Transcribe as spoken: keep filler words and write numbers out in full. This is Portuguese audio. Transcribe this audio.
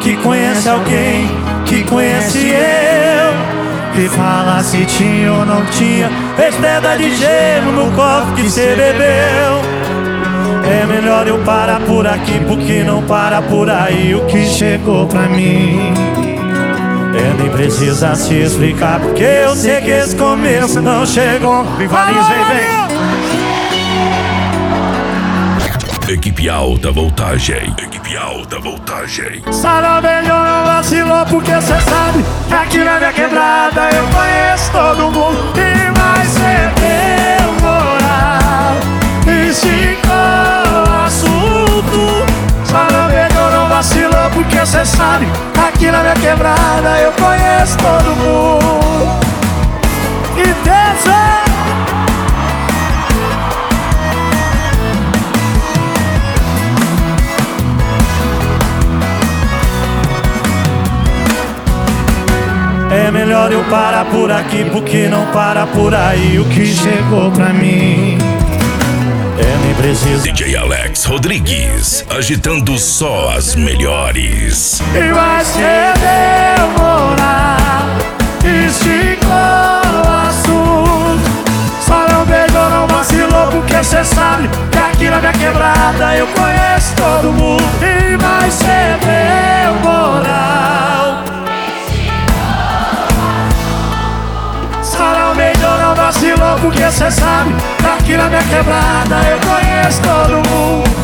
que conhece alguém que conhece eu, e fala se tinha ou não tinha pedra de gelo no copo que cê bebeu. É melhor eu parar por aqui, porque não para por aí o que chegou pra mim. É, nem precisa se explicar, porque eu sei que esse começo não chegou. Vivaliz, vem, vem. Equipe Alta Voltagem. Equipe Alta Voltagem. Sarabelho não vacilou, porque cê sabe que aqui na minha quebrada eu conheço todo mundo. E mais cê deu moral, esticou o assunto. Sarabelho não vacilou, porque cê sabe que aqui na minha quebrada eu conheço todo mundo. E desce. É melhor eu parar por aqui, porque não para por aí o que chegou pra mim. É, nem precisa. D J Alex Rodrigues, agitando só as melhores. E vai ser demorar, esticou o assunto. Só não beijou, não vacilou, porque cê sabe que aqui na minha quebrada eu conheço todo mundo. E vai ser demorar. Não vacilou, porque cê sabe que aqui na minha quebrada eu conheço todo mundo.